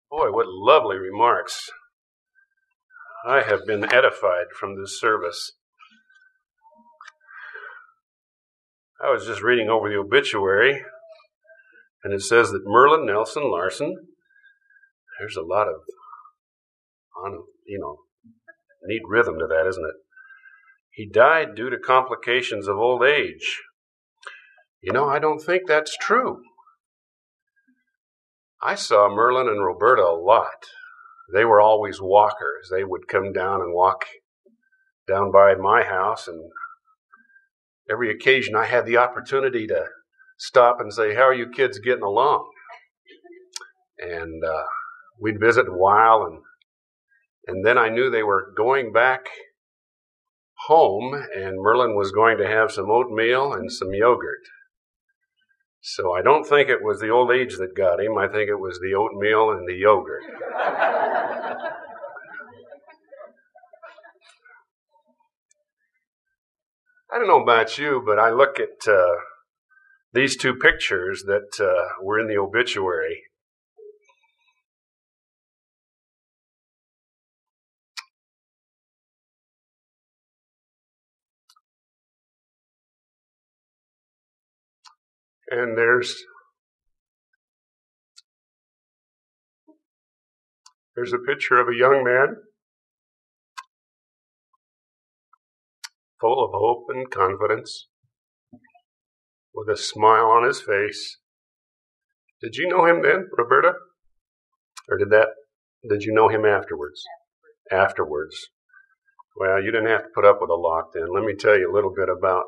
Boy, what lovely remarks. I have been edified from this service. I was just reading over the obituary, and it says that Merlin Nelson Larson, there's a lot of, neat rhythm to that, isn't it? He died due to complications of old age. I don't think that's true. I saw Merlin and Roberta a lot. They were always walkers. They would come down and walk down by my house, and every occasion I had the opportunity to stop and say, "How are you kids getting along?" And we'd visit a while, and then I knew they were going back home, and Merlin was going to have some oatmeal and some yogurt. So I don't think it was the old age that got him. I think it was the oatmeal and the yogurt. I don't know about you, but I look at these two pictures that were in the obituary. And there's a picture of a young man full of hope and confidence, with a smile on his face. Did you know him then, Roberta? Or did you know him afterwards? Afterwards. Well, you didn't have to put up with a lot then. Let me tell you a little bit about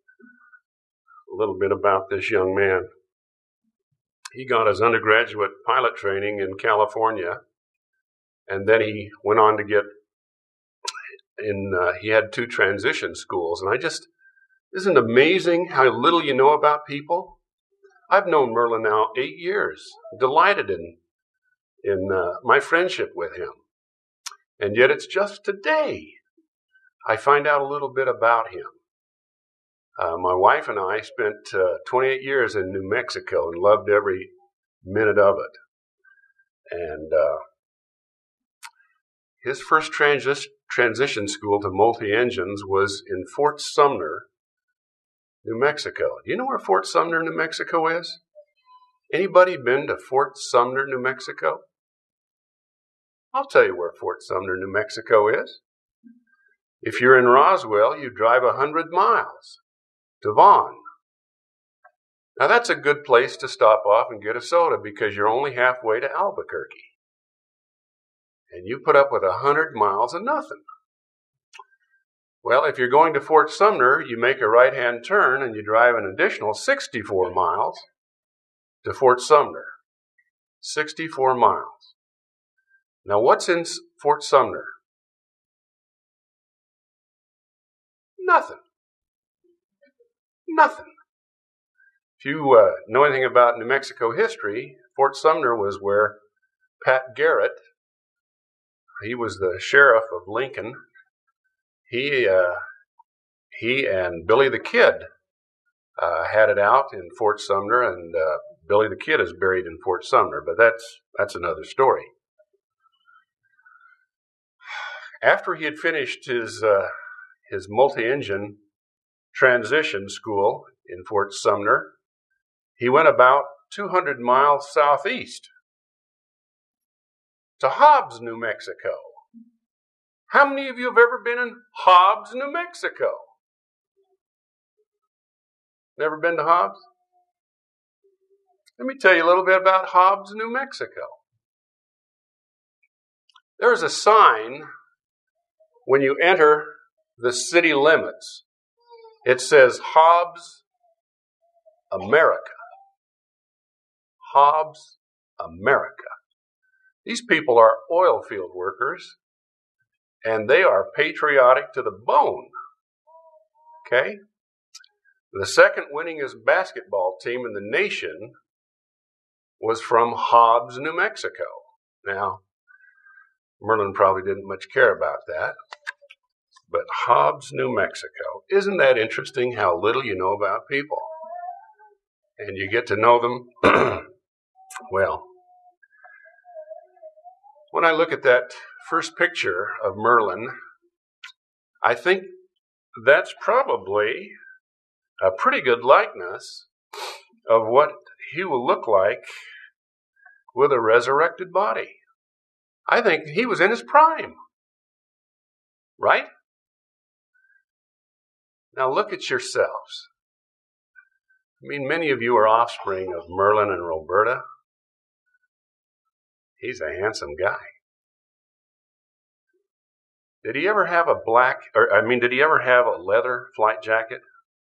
this young man. He got his undergraduate pilot training in California, and then he went on to get he had 2 transition schools. And isn't it amazing how little you know about people? I've known Merlin now 8 years, delighted in my friendship with him. And yet it's just today I find out a little bit about him. My wife and I spent 28 years in New Mexico and loved every minute of it. And his first transition school to multi-engines was in Fort Sumner, New Mexico. Do you know where Fort Sumner, New Mexico is? Anybody been to Fort Sumner, New Mexico? I'll tell you where Fort Sumner, New Mexico is. If you're in Roswell, you drive 100 miles to Vaughn. Now that's a good place to stop off and get a soda because you're only halfway to Albuquerque. And you put up with 100 miles of nothing. Well, if you're going to Fort Sumner, you make a right-hand turn and you drive an additional 64 miles to Fort Sumner. 64 miles. Now what's in Fort Sumner? Nothing. Nothing. If you know anything about New Mexico history, Fort Sumner was where Pat Garrett, he was the sheriff of Lincoln. He and Billy the Kid had it out in Fort Sumner, and Billy the Kid is buried in Fort Sumner, but that's another story. After he had finished his multi-engine transition school in Fort Sumner, he went about 200 miles southeast to Hobbs, New Mexico. How many of you have ever been in Hobbs, New Mexico? Never been to Hobbs? Let me tell you a little bit about Hobbs, New Mexico. There's a sign when you enter the city limits. It says Hobbs, America. Hobbs, America. These people are oil field workers, and they are patriotic to the bone. Okay? The second winningest basketball team in the nation was from Hobbs, New Mexico. Now, Merlin probably didn't much care about that, but Hobbs, New Mexico. Isn't that interesting how little you know about people? And you get to know them, well, When I look at that first picture of Merlin, I think that's probably a pretty good likeness of what he will look like with a resurrected body. I think he was in his prime, right? Now look at yourselves. I mean, many of you are offspring of Merlin and Roberta. He's a handsome guy. Did he ever have did he ever have a leather flight jacket?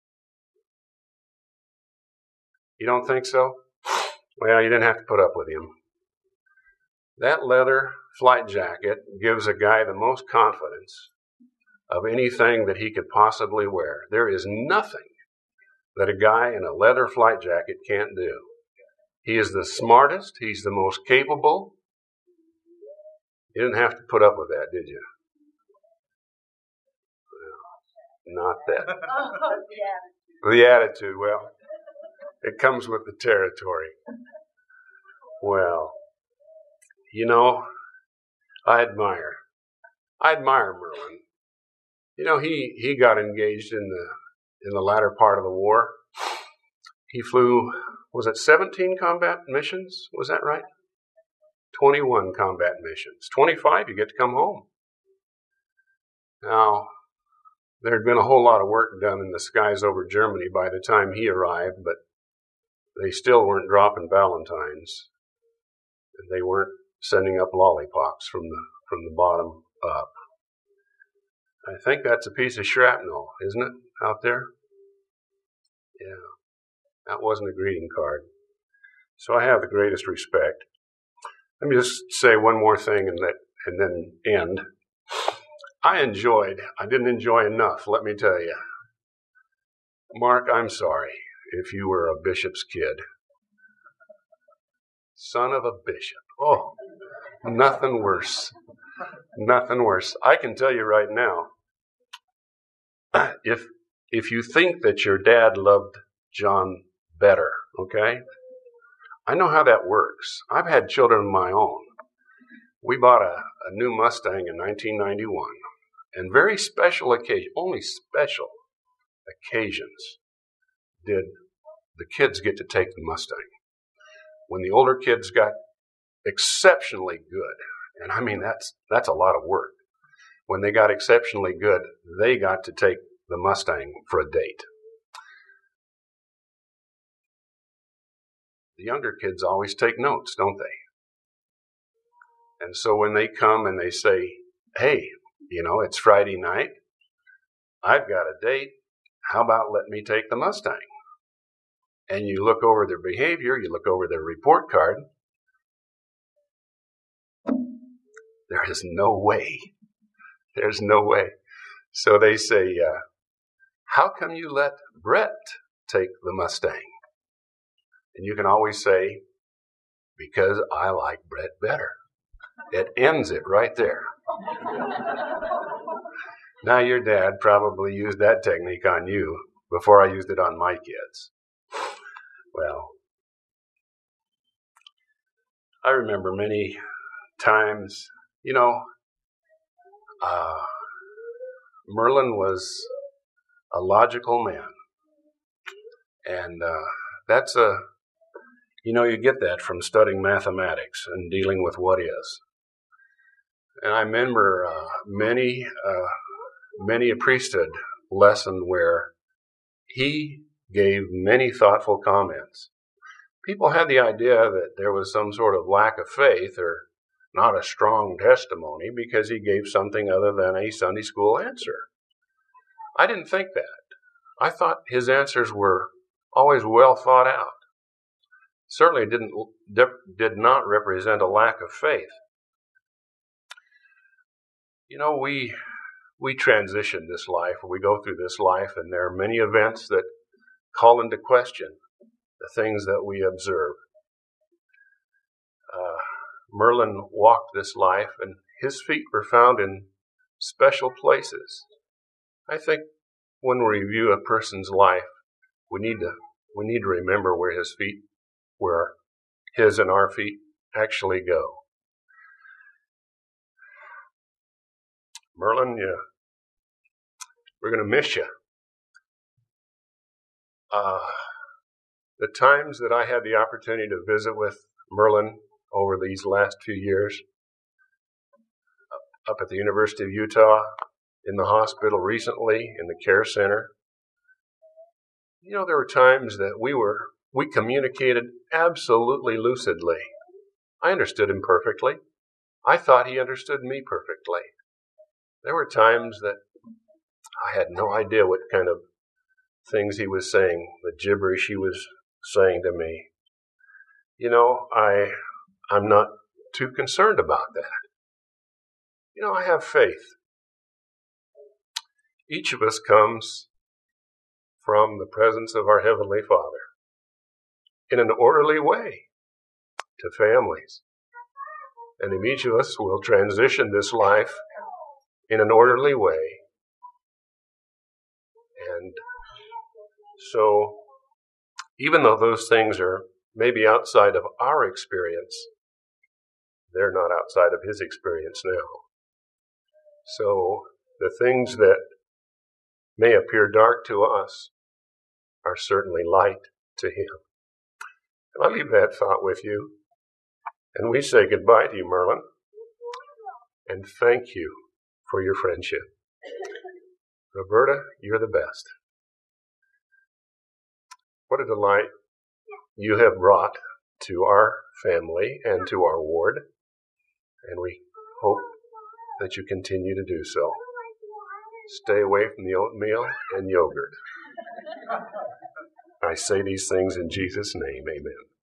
You don't think so? Well, you didn't have to put up with him. That leather flight jacket gives a guy the most confidence of anything that he could possibly wear. There is nothing that a guy in a leather flight jacket can't do. He is the smartest. He's the most capable. You didn't have to put up with that, did you? Well, not that. The attitude, well, it comes with the territory. Well, you know, I admire Merlin. You know, he got engaged in the latter part of the war. He flew, was it 17 combat missions? Was that right? 21 combat missions. 25, you get to come home. Now, there had been a whole lot of work done in the skies over Germany by the time he arrived, but they still weren't dropping Valentines. And they weren't sending up lollipops from the bottom up. I think that's a piece of shrapnel, isn't it, out there? Yeah, that wasn't a greeting card. So I have the greatest respect. Let me just say one more thing and then end. I didn't enjoy enough, let me tell you. Mark, I'm sorry if you were a bishop's kid. Son of a bishop. Oh, nothing worse. Nothing worse. I can tell you right now, if you think that your dad loved John better, okay? I know how that works. I've had children of my own. We bought a new Mustang in 1991, and very special occasion, only special occasions did the kids get to take the Mustang. When the older kids got exceptionally good, and I mean that's a lot of work. When they got exceptionally good, they got to take the Mustang for a date. The younger kids always take notes, don't they? And so when they come and they say, hey, you know, it's Friday night, I've got a date, how about let me take the Mustang? And you look over their behavior, you look over their report card, there is no way. There's no way. So they say, how come you let Brett take the Mustang? And you can always say, because I like Brett better. It ends it right there. Now your dad probably used that technique on you before I used it on my kids. Well, I remember many times, you know, Merlin was a logical man. And you get that from studying mathematics and dealing with what is. And I remember many a priesthood lesson where he gave many thoughtful comments. People had the idea that there was some sort of lack of faith or not a strong testimony because he gave something other than a Sunday school answer. I didn't think that. I thought his answers were always well thought out. Certainly did not represent a lack of faith. You know, we transition this life, or we go through this life, and there are many events that call into question the things that we observe. Merlin walked this life, and his feet were found in special places. I think when we review a person's life, we need to remember where his and our feet actually go. Merlin, we're going to miss you. The times that I had the opportunity to visit with Merlin over these last few years, up at the University of Utah, in the hospital recently, in the care center, there were times that we communicated absolutely lucidly. I understood him perfectly. I thought he understood me perfectly. There were times that I had no idea what kind of things he was saying, the gibberish he was saying to me. I'm not too concerned about that. I have faith. Each of us comes from the presence of our Heavenly Father in an orderly way to families. And if each of us will transition this life in an orderly way. And so, even though those things are maybe outside of our experience, they're not outside of His experience now. So, the things that may appear dark to us are certainly light to Him. And I leave that thought with you. And we say goodbye to you, Merlin. And thank you for your friendship. Roberta, you're the best. What a delight you have brought to our family and to our ward. And we hope that you continue to do so. Stay away from the oatmeal and yogurt. I say these things in Jesus' name, amen.